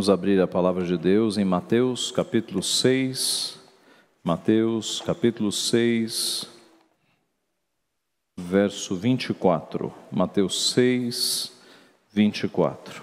Vamos abrir a palavra de Deus em Mateus capítulo 6, Mateus capítulo 6, verso 24. Mateus 6, 24.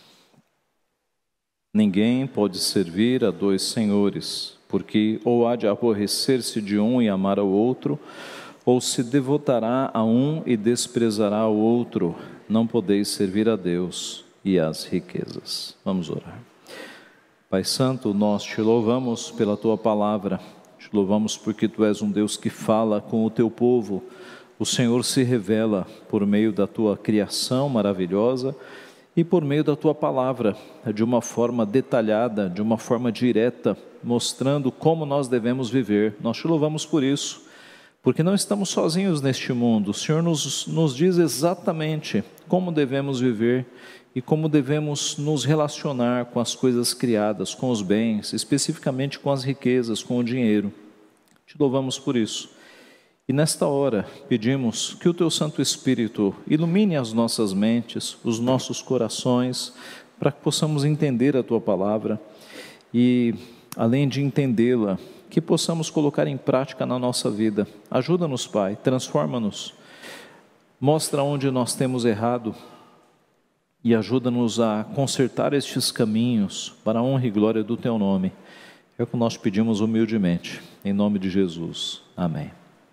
Ninguém pode servir a dois senhores, porque ou há de aborrecer-se de um e amar ao outro, ou se devotará a um e desprezará o outro. Não podeis servir a Deus e às riquezas. Vamos orar. Pai Santo, nós te louvamos pela Tua palavra, te louvamos porque Tu és um Deus que fala com o Teu povo. O Senhor se revela por meio da Tua criação maravilhosa e por meio da Tua palavra, de uma forma detalhada, de uma forma direta, mostrando como nós devemos viver. Nós te louvamos por isso, porque não estamos sozinhos neste mundo. O Senhor nos diz exatamente como devemos viver e como devemos nos relacionar com as coisas criadas, com os bens, especificamente com as riquezas, com o dinheiro. Te louvamos por isso. E nesta hora pedimos que o Teu Santo Espírito ilumine as nossas mentes, os nossos corações, para que possamos entender a Tua palavra e, além de entendê-la, que possamos colocar em prática na nossa vida. Ajuda-nos, Pai, transforma-nos, mostra onde nós temos errado e ajuda-nos a consertar estes caminhos para a honra e glória do Teu nome. É o que nós pedimos humildemente, em nome de Jesus. Amém.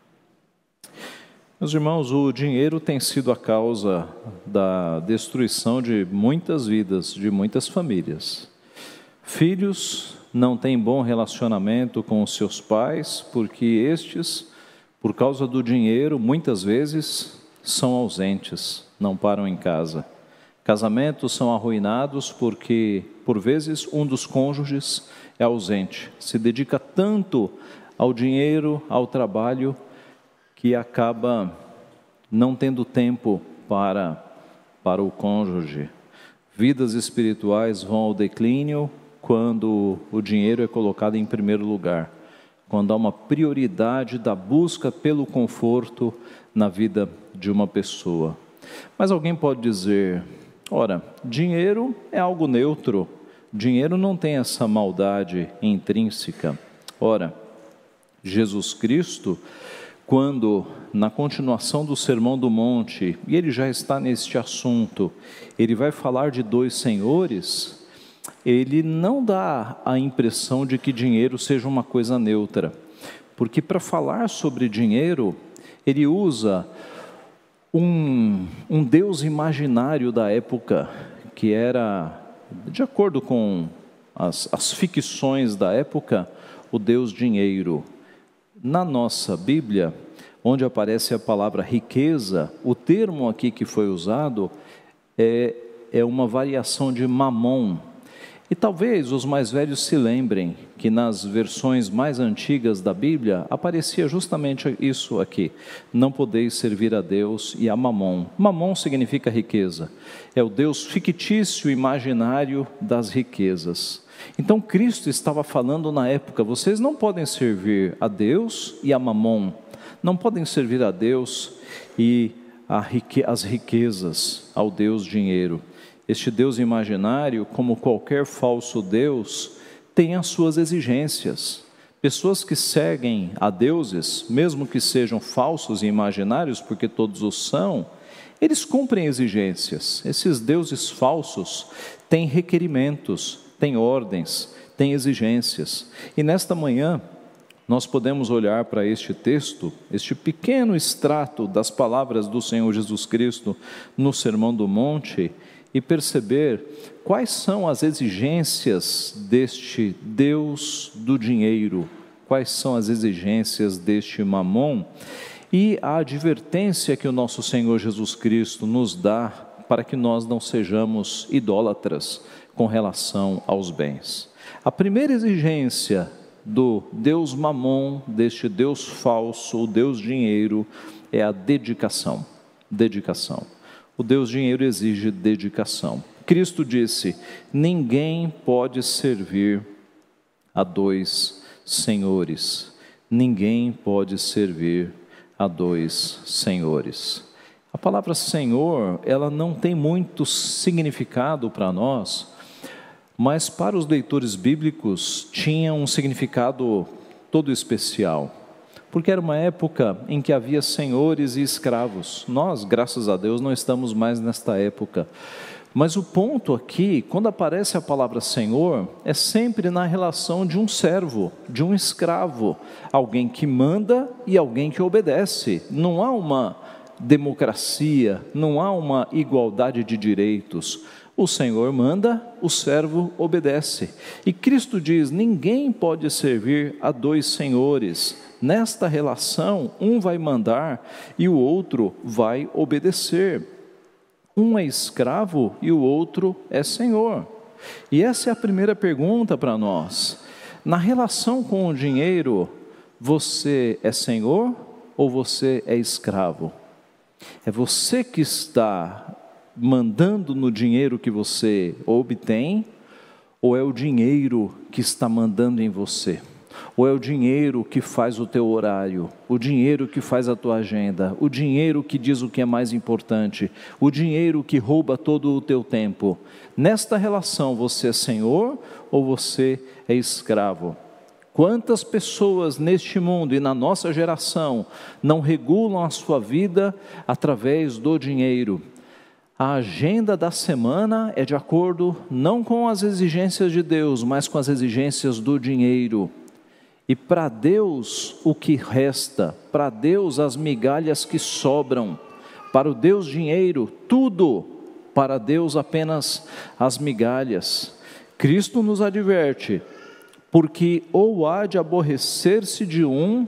Meus irmãos, o dinheiro tem sido a causa da destruição de muitas vidas, de muitas famílias. Filhos não têm bom relacionamento com os seus pais, porque estes, por causa do dinheiro, muitas vezes são ausentes, não param em casa. Casamentos são arruinados porque, por vezes, um dos cônjuges é ausente, se dedica tanto ao dinheiro, ao trabalho, que acaba não tendo tempo para o cônjuge. Vidas espirituais vão ao declínio quando o dinheiro é colocado em primeiro lugar, quando há uma prioridade da busca pelo conforto na vida de uma pessoa. Mas alguém pode dizer, ora, dinheiro é algo neutro, dinheiro não tem essa maldade intrínseca. Ora, Jesus Cristo, quando na continuação do Sermão do Monte, e ele já está neste assunto, ele vai falar de dois senhores, ele não dá a impressão de que dinheiro seja uma coisa neutra, porque para falar sobre dinheiro, ele usa um Deus imaginário da época, que era, de acordo com as ficções da época, o Deus dinheiro. Na nossa Bíblia, onde aparece a palavra riqueza, o termo aqui que foi usado é uma variação de mamon. E talvez os mais velhos se lembrem que nas versões mais antigas da Bíblia aparecia justamente isso aqui: não podeis servir a Deus e a mamon. Mamon significa riqueza, é o Deus fictício imaginário das riquezas. Então Cristo estava falando na época, vocês não podem servir a Deus e a mamon, não podem servir a Deus e as riquezas, ao Deus dinheiro. Este Deus imaginário, como qualquer falso Deus, tem as suas exigências. Pessoas que seguem a deuses, mesmo que sejam falsos e imaginários, porque todos os são, eles cumprem exigências. Esses deuses falsos têm requerimentos, têm ordens, têm exigências. E nesta manhã, nós podemos olhar para este texto, este pequeno extrato das palavras do Senhor Jesus Cristo no Sermão do Monte, e perceber quais são as exigências deste Deus do dinheiro, quais são as exigências deste mamon, e a advertência que o nosso Senhor Jesus Cristo nos dá para que nós não sejamos idólatras com relação aos bens. A primeira exigência do Deus mamon, deste Deus falso, o Deus dinheiro, é a dedicação. Dedicação. O Deus dinheiro exige dedicação. Cristo disse, ninguém pode servir a dois senhores. Ninguém pode servir a dois senhores. A palavra Senhor, ela não tem muito significado para nós, mas para os leitores bíblicos tinha um significado todo especial, porque era uma época em que havia senhores e escravos. Nós, graças a Deus, não estamos mais nesta época. Mas o ponto aqui, quando aparece a palavra Senhor, é sempre na relação de um servo, de um escravo, alguém que manda e alguém que obedece. Não há uma democracia, não há uma igualdade de direitos. O Senhor manda, o servo obedece. E Cristo diz: ninguém pode servir a dois senhores. Nesta relação, um vai mandar e o outro vai obedecer. Um é escravo e o outro é senhor. E essa é a primeira pergunta para nós. Na relação com o dinheiro, você é senhor ou você é escravo? É você que está mandando no dinheiro que você obtém, ou é o dinheiro que está mandando em você? Ou é o dinheiro que faz o teu horário, o dinheiro que faz a tua agenda, o dinheiro que diz o que é mais importante, o dinheiro que rouba todo o teu tempo? Nesta relação, você é senhor ou você é escravo? Quantas pessoas neste mundo e na nossa geração não regulam a sua vida através do dinheiro? A agenda da semana é de acordo não com as exigências de Deus, mas com as exigências do dinheiro. E para Deus o que resta, para Deus as migalhas que sobram, para o Deus dinheiro, tudo, para Deus apenas as migalhas. Cristo nos adverte: porque ou há de aborrecer-se de um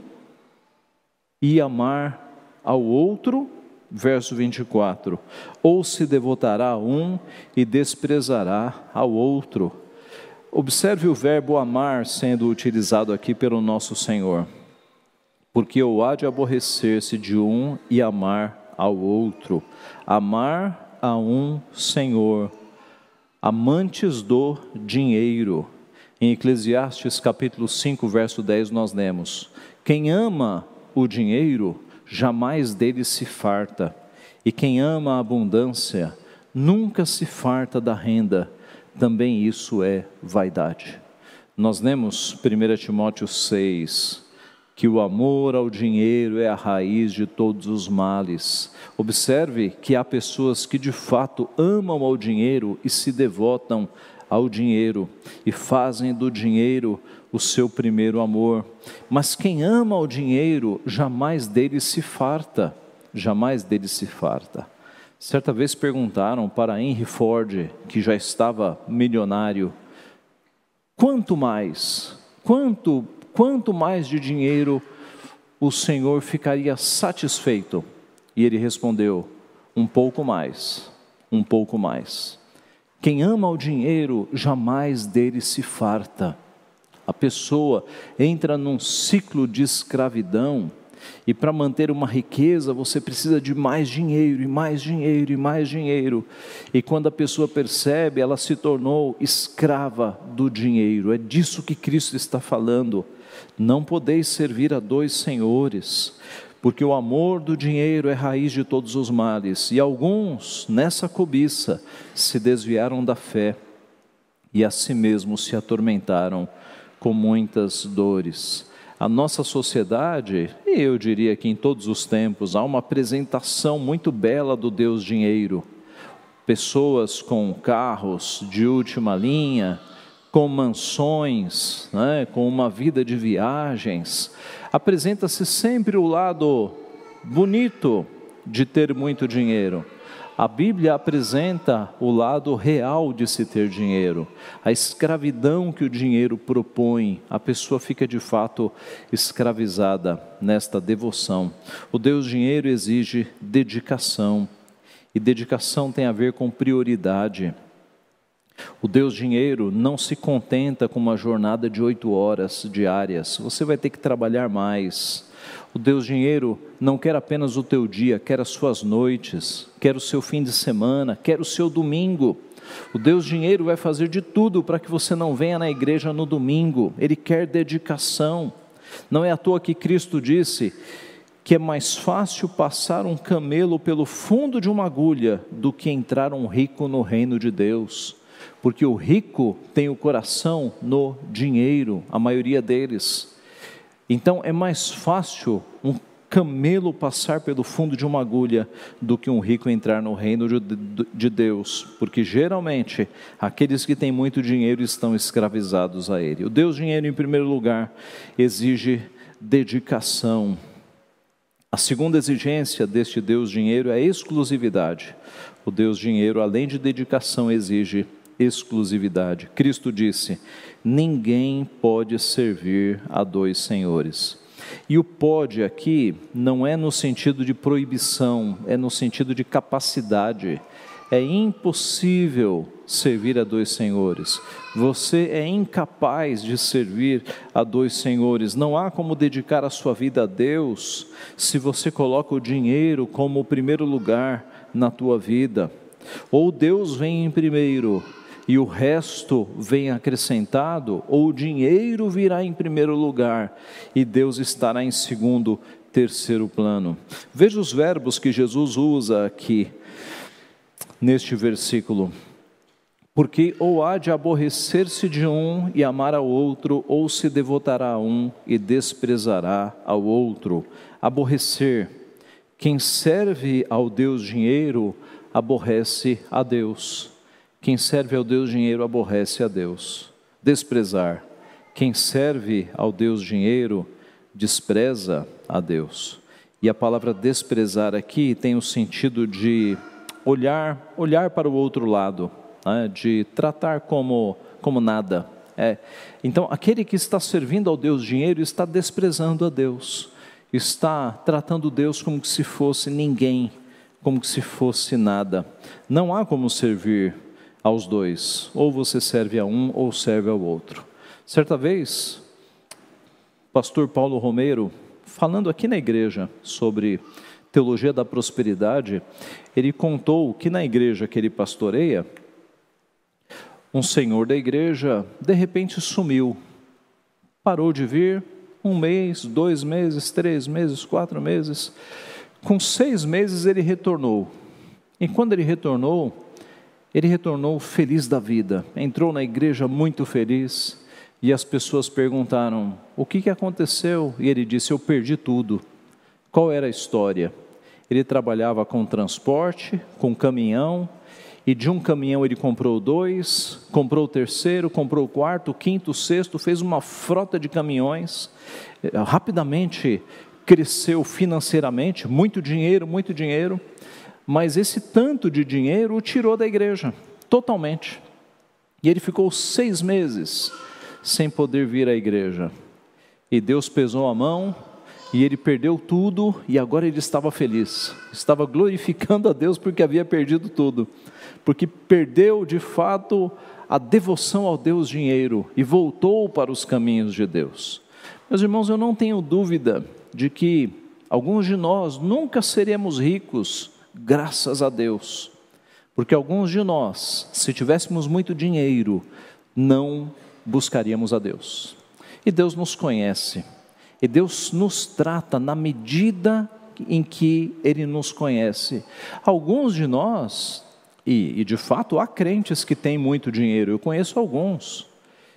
e amar ao outro, verso 24, ou se devotará a um e desprezará ao outro. Observe o verbo amar sendo utilizado aqui pelo nosso Senhor. Porque ou há de aborrecer-se de um e amar ao outro. Amar a um Senhor. Amantes do dinheiro. Em Eclesiastes capítulo 5, verso 10 nós lemos: quem ama o dinheiro, jamais dele se farta. E quem ama a abundância, nunca se farta da renda. Também isso é vaidade. Nós lemos 1 Timóteo 6, que o amor ao dinheiro é a raiz de todos os males. Observe que há pessoas que de fato amam ao dinheiro e se devotam ao dinheiro, e fazem do dinheiro o seu primeiro amor. Mas quem ama o dinheiro, jamais dele se farta, jamais dele se farta. Certa vez perguntaram para Henry Ford, que já estava milionário: quanto mais de dinheiro o Senhor ficaria satisfeito? E ele respondeu: um pouco mais, um pouco mais. Quem ama o dinheiro, jamais dele se farta. A pessoa entra num ciclo de escravidão, e para manter uma riqueza você precisa de mais dinheiro, e mais dinheiro, e mais dinheiro. E quando a pessoa percebe, ela se tornou escrava do dinheiro. É disso que Cristo está falando. Não podeis servir a dois senhores, porque o amor do dinheiro é raiz de todos os males. E alguns, nessa cobiça, se desviaram da fé e a si mesmos se atormentaram com muitas dores. A nossa sociedade, e eu diria que em todos os tempos, há uma apresentação muito bela do Deus dinheiro. Pessoas com carros de última linha, com mansões, com uma vida de viagens. Apresenta-se sempre o lado bonito de ter muito dinheiro. A Bíblia apresenta o lado real de se ter dinheiro, a escravidão que o dinheiro propõe. A pessoa fica de fato escravizada nesta devoção. O Deus dinheiro exige dedicação, e dedicação tem a ver com prioridade. O Deus dinheiro não se contenta com uma jornada de 8 horas diárias, você vai ter que trabalhar mais. O Deus dinheiro não quer apenas o teu dia, quer as suas noites, quer o seu fim de semana, quer o seu domingo. O Deus dinheiro vai fazer de tudo para que você não venha na igreja no domingo. Ele quer dedicação. Não é à toa que Cristo disse que é mais fácil passar um camelo pelo fundo de uma agulha do que entrar um rico no reino de Deus. porque o rico tem o coração no dinheiro, a maioria deles. Então é mais fácil um camelo passar pelo fundo de uma agulha do que um rico entrar no reino de Deus, porque geralmente aqueles que têm muito dinheiro estão escravizados a ele. O Deus dinheiro, em primeiro lugar, exige dedicação. A segunda exigência deste Deus dinheiro é a exclusividade. O Deus dinheiro, além de dedicação, exige exclusividade. Cristo disse: ninguém pode servir a dois senhores. E o pode aqui não é no sentido de proibição, é no sentido de capacidade. É impossível servir a dois senhores. Você é incapaz de servir a dois senhores. Não há como dedicar a sua vida a Deus se você coloca o dinheiro como o primeiro lugar na tua vida. Ou Deus vem em primeiro e o resto vem acrescentado, ou o dinheiro virá em primeiro lugar e Deus estará em segundo, terceiro plano. Veja os verbos que Jesus usa aqui neste versículo: porque ou há de aborrecer-se de um e amar ao outro, ou se devotará a um e desprezará ao outro. Aborrecer. Quem serve ao Deus dinheiro aborrece a Deus. Quem serve ao Deus dinheiro aborrece a Deus. Desprezar. Quem serve ao Deus dinheiro despreza a Deus. E a palavra desprezar aqui tem o sentido de olhar para o outro lado, né? De tratar como nada. Então, aquele que está servindo ao Deus dinheiro está desprezando a Deus. Está tratando Deus como se fosse ninguém, como se fosse nada. Não há como servir aos dois, ou você serve a um ou serve ao outro. Certa vez, pastor Paulo Romero, falando aqui na igreja sobre teologia da prosperidade, ele contou que na igreja que ele pastoreia, um senhor da igreja de repente sumiu, parou de vir 1 mês, 2 meses, 3 meses, 4 meses, com 6 meses ele retornou, e quando ele retornou feliz da vida, entrou na igreja muito feliz, e as pessoas perguntaram: o que aconteceu? E ele disse: eu perdi tudo. Qual era a história? Ele trabalhava com transporte, com caminhão, e de um caminhão ele comprou 2, comprou o 3º, comprou o 4º, o 5º, o 6º, fez uma frota de caminhões, rapidamente cresceu financeiramente, muito dinheiro, mas esse tanto de dinheiro o tirou da igreja, totalmente. E ele ficou 6 meses sem poder vir à igreja. E Deus pesou a mão, e ele perdeu tudo, e agora ele estava feliz. Estava glorificando a Deus porque havia perdido tudo. Porque perdeu de fato a devoção ao Deus dinheiro, e voltou para os caminhos de Deus. Meus irmãos, eu não tenho dúvida de que alguns de nós nunca seremos ricos, graças a Deus, porque alguns de nós, se tivéssemos muito dinheiro, não buscaríamos a Deus. E Deus nos conhece, e Deus nos trata na medida em que Ele nos conhece. Alguns de nós, e de fato há crentes que têm muito dinheiro, eu conheço alguns,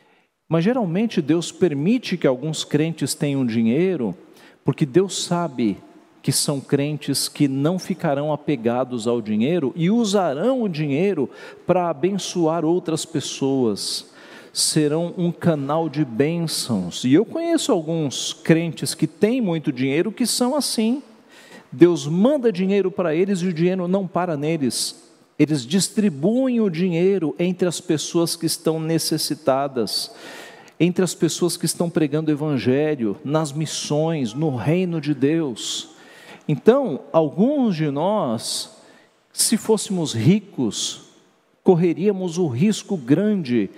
mas geralmente Deus permite que alguns crentes tenham dinheiro, porque Deus sabe que são crentes que não ficarão apegados ao dinheiro e usarão o dinheiro para abençoar outras pessoas, serão um canal de bênçãos. E eu conheço alguns crentes que têm muito dinheiro que são assim. Deus manda dinheiro para eles e o dinheiro não para neles. Eles distribuem o dinheiro entre as pessoas que estão necessitadas, entre as pessoas que estão pregando o evangelho, nas missões, no reino de Deus. Então, alguns de nós, se fôssemos ricos, correríamos o risco grande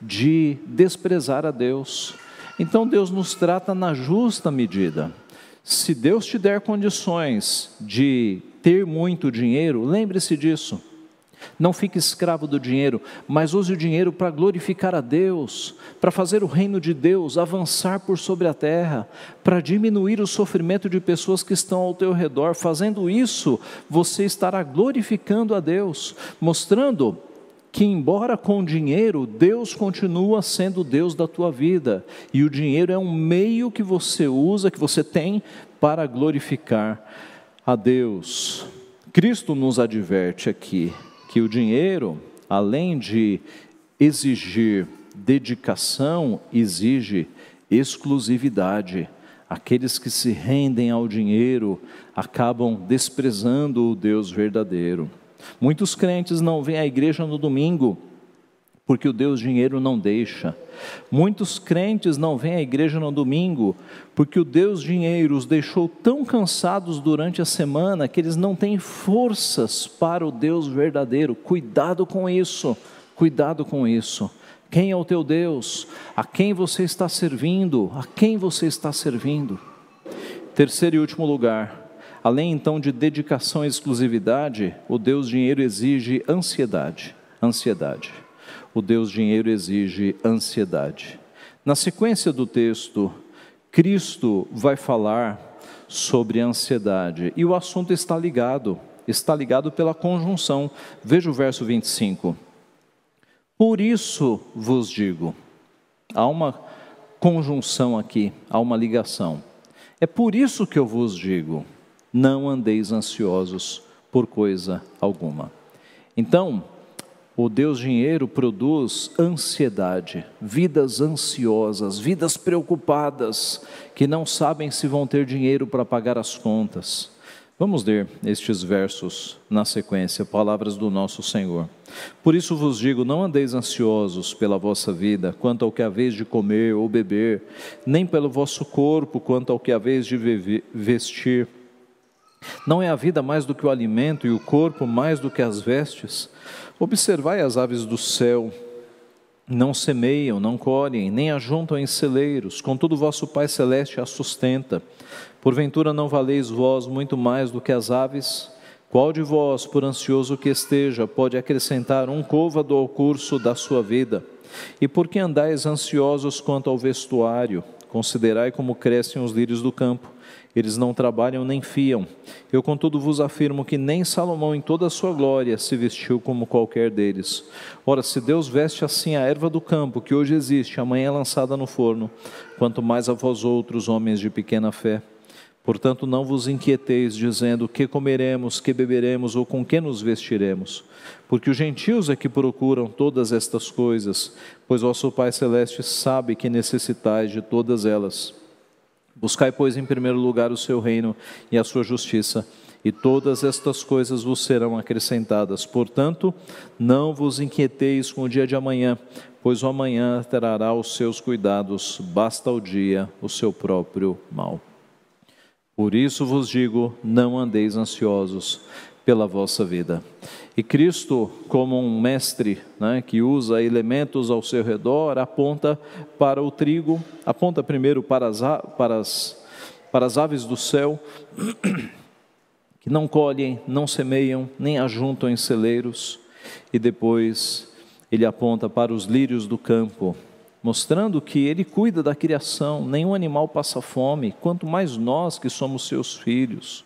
de desprezar a Deus. Então Deus nos trata na justa medida. Se Deus te der condições de ter muito dinheiro, lembre-se disso. Não fique escravo do dinheiro, mas use o dinheiro para glorificar a Deus, para fazer o reino de Deus avançar por sobre a terra, para diminuir o sofrimento de pessoas que estão ao teu redor. Fazendo isso, você estará glorificando a Deus, mostrando que embora com dinheiro, Deus continua sendo o Deus da tua vida, e o dinheiro é um meio que você usa, que você tem para glorificar a Deus. Cristo nos adverte aqui que o dinheiro, além de exigir dedicação, exige exclusividade. Aqueles que se rendem ao dinheiro acabam desprezando o Deus verdadeiro. Muitos crentes não vêm à igreja no domingo porque o Deus dinheiro não deixa. Muitos crentes não vêm à igreja no domingo porque o Deus dinheiro os deixou tão cansados durante a semana que eles não têm forças para o Deus verdadeiro. Cuidado com isso, cuidado com isso. Quem é o teu Deus? A quem você está servindo? A quem você está servindo? Terceiro e último lugar, além então de dedicação e exclusividade, o Deus dinheiro exige ansiedade. O Deus dinheiro exige ansiedade. Na sequência do texto, Cristo vai falar sobre ansiedade, e o assunto está ligado pela conjunção. Veja o verso 25. Por isso vos digo, há uma conjunção aqui, há uma ligação. É por isso que eu vos digo, não andeis ansiosos por coisa alguma. Então, o Deus dinheiro produz ansiedade, vidas ansiosas, vidas preocupadas, que não sabem se vão ter dinheiro para pagar as contas. Vamos ler estes versos na sequência, palavras do nosso Senhor. Por isso vos digo, não andeis ansiosos pela vossa vida, quanto ao que haveis de comer ou beber, nem pelo vosso corpo, quanto ao que haveis de vestir. Não é a vida mais do que o alimento, e o corpo mais do que as vestes? Observai as aves do céu, não semeiam, não colhem, nem ajuntam em celeiros, contudo vosso Pai Celeste as sustenta. Porventura não valeis vós muito mais do que as aves? Qual de vós, por ansioso que esteja, pode acrescentar um côvado ao curso da sua vida? E por que andais ansiosos quanto ao vestuário? Considerai como crescem os lírios do campo. Eles não trabalham nem fiam. Eu, contudo, vos afirmo que nem Salomão, em toda a sua glória, se vestiu como qualquer deles. Ora, se Deus veste assim a erva do campo, que hoje existe, amanhã é lançada no forno, quanto mais a vós outros, homens de pequena fé. Portanto, não vos inquieteis, dizendo, que comeremos, que beberemos, ou com que nos vestiremos? Porque os gentios é que procuram todas estas coisas, pois vosso Pai Celeste sabe que necessitais de todas elas. Buscai, pois, em primeiro lugar o seu reino e a sua justiça, e todas estas coisas vos serão acrescentadas. Portanto, não vos inquieteis com o dia de amanhã, pois o amanhã trará os seus cuidados, basta ao dia o seu próprio mal. Por isso vos digo, não andeis ansiosos pela vossa vida. E Cristo, como um mestre, que usa elementos ao seu redor, aponta para o trigo, aponta primeiro para as aves do céu, que não colhem, não semeiam, nem ajuntam em celeiros, e depois ele aponta para os lírios do campo, mostrando que ele cuida da criação, nenhum animal passa fome, quanto mais nós que somos seus filhos.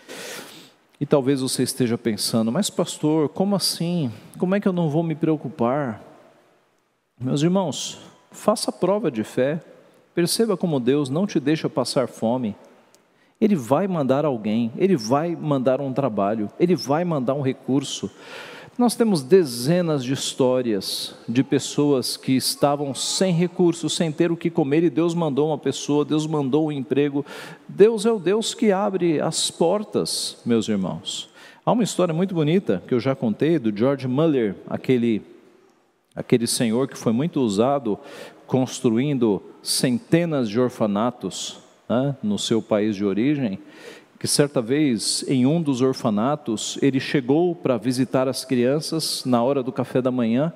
E talvez você esteja pensando, mas pastor, como assim? Como é que eu não vou me preocupar? Meus irmãos, faça prova de fé, perceba como Deus não te deixa passar fome. Ele vai mandar alguém, Ele vai mandar um trabalho, Ele vai mandar um recurso. Nós temos dezenas de histórias de pessoas que estavam sem recursos, sem ter o que comer, e Deus mandou uma pessoa, Deus mandou um emprego. Deus é o Deus que abre as portas, meus irmãos. Há uma história muito bonita que eu já contei do George Muller, aquele senhor que foi muito usado construindo centenas de orfanatos, no seu país de origem, que certa vez, em um dos orfanatos, ele chegou para visitar as crianças na hora do café da manhã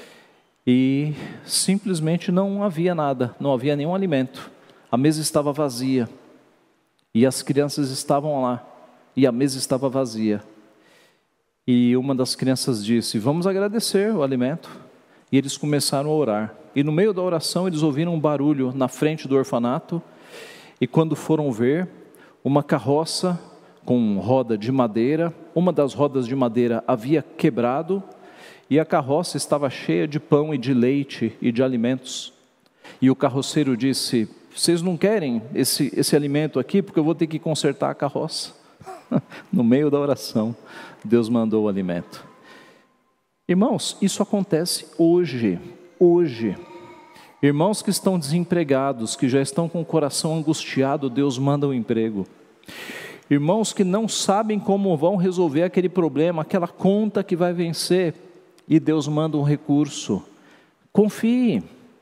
e simplesmente não havia nada, não havia nenhum alimento. A mesa estava vazia e as crianças estavam lá e a mesa estava vazia. E uma das crianças disse, vamos agradecer o alimento. E eles começaram a orar. E no meio da oração eles ouviram um barulho na frente do orfanato e quando foram ver, uma carroça com roda de madeira, uma das rodas de madeira havia quebrado e a carroça estava cheia de pão e de leite e de alimentos. E o carroceiro disse: vocês não querem esse alimento aqui, porque eu vou ter que consertar a carroça. No meio da oração, Deus mandou o alimento. Irmãos, isso acontece hoje. Irmãos que estão desempregados, que já estão com o coração angustiado, Deus manda um emprego. Irmãos que não sabem como vão resolver aquele problema, aquela conta que vai vencer, e Deus manda um recurso. Confie,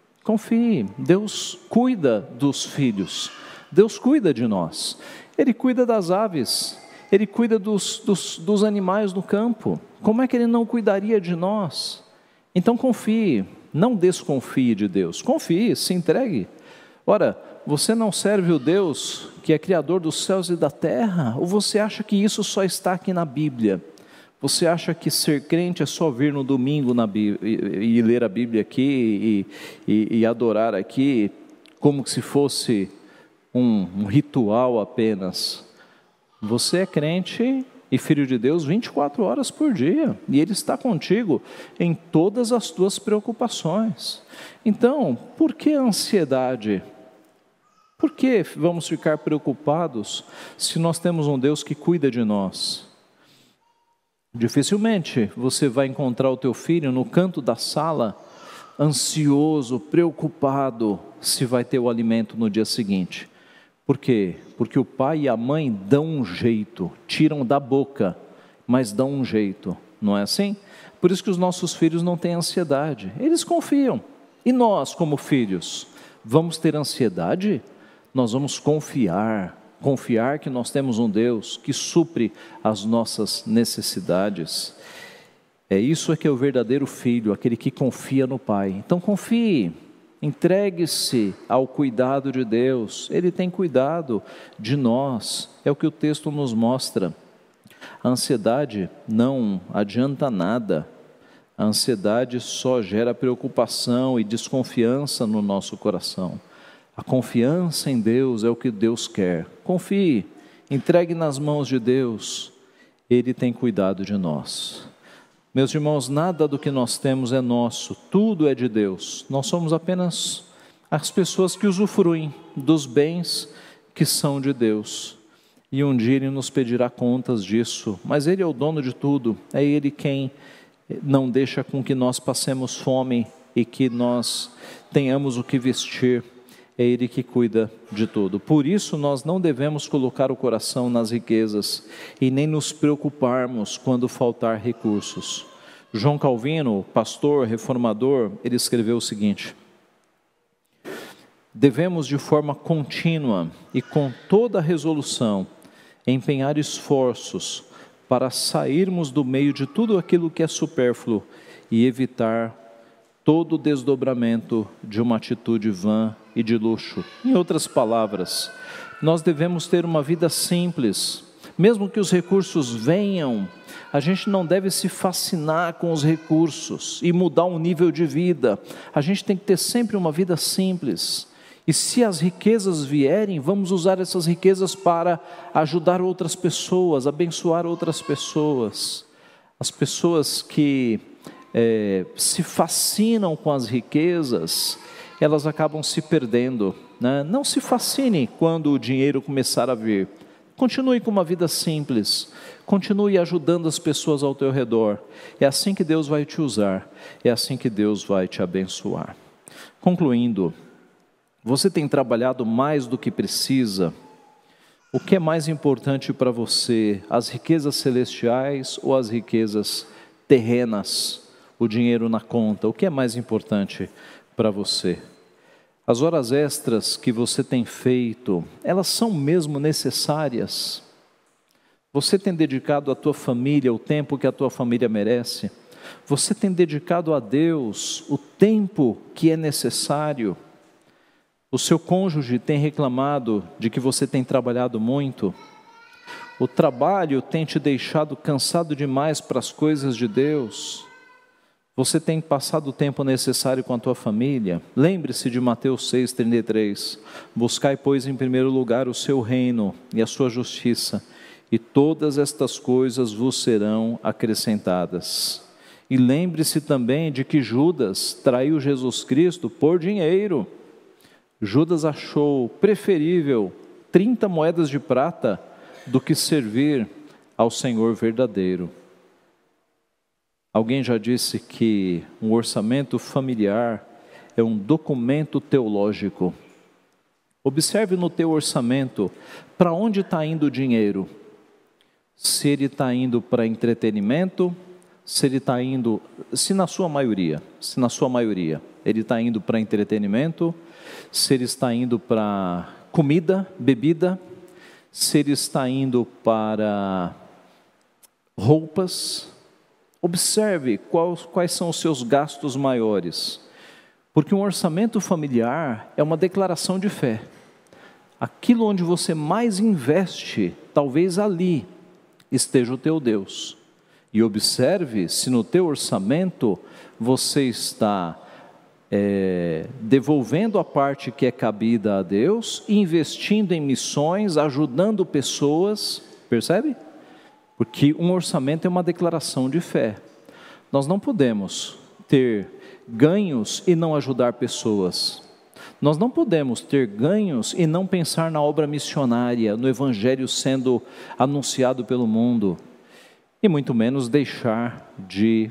Deus cuida dos filhos, Deus cuida de nós, Ele cuida das aves, Ele cuida dos animais do campo. Como é que Ele não cuidaria de nós? Então confie, não desconfie de Deus, confie, se entregue. Ora, você não serve o Deus que é Criador dos céus e da terra? Ou você acha que isso só está aqui na Bíblia? Você acha que ser crente é só vir no domingo e ler a Bíblia aqui e adorar aqui, como se fosse um ritual apenas? Você é crente e filho de Deus 24 horas por dia, e Ele está contigo em todas as tuas preocupações. Então, por que ansiedade? Por que vamos ficar preocupados se nós temos um Deus que cuida de nós? Dificilmente você vai encontrar o teu filho no canto da sala, ansioso, preocupado, se vai ter o alimento no dia seguinte. Por quê? Porque o pai e a mãe dão um jeito, tiram da boca, mas dão um jeito, não é assim? Por isso que os nossos filhos não têm ansiedade, eles confiam. E nós, como filhos, vamos ter ansiedade? Nós vamos confiar que nós temos um Deus que supre as nossas necessidades. Isso que é o verdadeiro filho, aquele que confia no Pai. Então confie, entregue-se ao cuidado de Deus, Ele tem cuidado de nós, é o que o texto nos mostra. A ansiedade não adianta nada, a ansiedade só gera preocupação e desconfiança no nosso coração. A confiança em Deus é o que Deus quer. Confie, entregue nas mãos de Deus, Ele tem cuidado de nós. Meus irmãos, nada do que nós temos é nosso, tudo é de Deus. Nós somos apenas as pessoas que usufruem dos bens que são de Deus. E um dia Ele nos pedirá contas disso, mas Ele é o dono de tudo, é Ele quem não deixa com que nós passemos fome e que nós tenhamos o que vestir. É Ele que cuida de tudo. Por isso nós não devemos colocar o coração nas riquezas e nem nos preocuparmos quando faltar recursos. João Calvino, pastor, reformador, ele escreveu o seguinte: devemos de forma contínua e com toda resolução empenhar esforços para sairmos do meio de tudo aquilo que é supérfluo e evitar todo o desdobramento de uma atitude vã e de luxo. Em outras palavras, nós devemos ter uma vida simples, mesmo que os recursos venham, a gente não deve se fascinar com os recursos e mudar o nível de vida, a gente tem que ter sempre uma vida simples, e se as riquezas vierem, vamos usar essas riquezas para ajudar outras pessoas, abençoar outras pessoas. As pessoas que se fascinam com as riquezas, elas acabam se perdendo, né? Não se fascine quando o dinheiro começar a vir, continue com uma vida simples, continue ajudando as pessoas ao teu redor, é assim que Deus vai te usar, é assim que Deus vai te abençoar. Concluindo, você tem trabalhado mais do que precisa? O que é mais importante para você, as riquezas celestiais ou as riquezas terrenas? O dinheiro na conta, o que é mais importante para você? As horas extras que você tem feito, elas são mesmo necessárias? Você tem dedicado à tua família o tempo que a tua família merece? Você tem dedicado a Deus o tempo que é necessário? O seu cônjuge tem reclamado de que você tem trabalhado muito? O trabalho tem te deixado cansado demais para as coisas de Deus? Você tem passado o tempo necessário com a tua família? Lembre-se de Mateus 6,33. Buscai, pois, em primeiro lugar o seu reino e a sua justiça, e todas estas coisas vos serão acrescentadas. E lembre-se também de que Judas traiu Jesus Cristo por dinheiro. Judas achou preferível 30 moedas de prata do que servir ao Senhor verdadeiro. Alguém já disse que um orçamento familiar é um documento teológico. Observe no teu orçamento para onde está indo o dinheiro. Se ele está indo para entretenimento, se ele está indo, se na sua maioria, ele está indo para entretenimento, se ele está indo para comida, bebida, se ele está indo para roupas. Observe quais são os seus gastos maiores, porque um orçamento familiar é uma declaração de fé. Aquilo onde você mais investe, talvez ali esteja o teu Deus. E observe se no teu orçamento você está devolvendo a parte que é cabida a Deus, investindo em missões, ajudando pessoas, percebe? Porque um orçamento é uma declaração de fé. Nós não podemos ter ganhos e não ajudar pessoas. Nós não podemos ter ganhos e não pensar na obra missionária, no evangelho sendo anunciado pelo mundo. E muito menos deixar de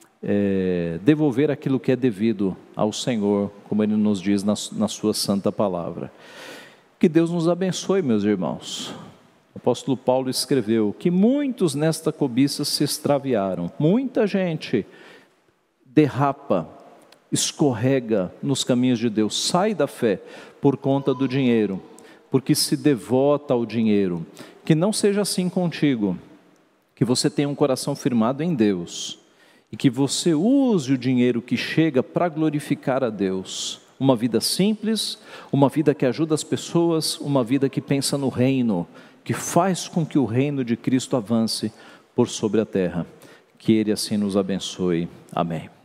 devolver aquilo que é devido ao Senhor, como Ele nos diz na sua santa palavra. Que Deus nos abençoe, meus irmãos. O apóstolo Paulo escreveu que muitos nesta cobiça se extraviaram. Muita gente derrapa, escorrega nos caminhos de Deus, sai da fé por conta do dinheiro, porque se devota ao dinheiro. Que não seja assim contigo. Que você tenha um coração firmado em Deus e que você use o dinheiro que chega para glorificar a Deus. Uma vida simples, uma vida que ajuda as pessoas, uma vida que pensa no reino, que faz com que o reino de Cristo avance por sobre a terra. Que Ele assim nos abençoe. Amém.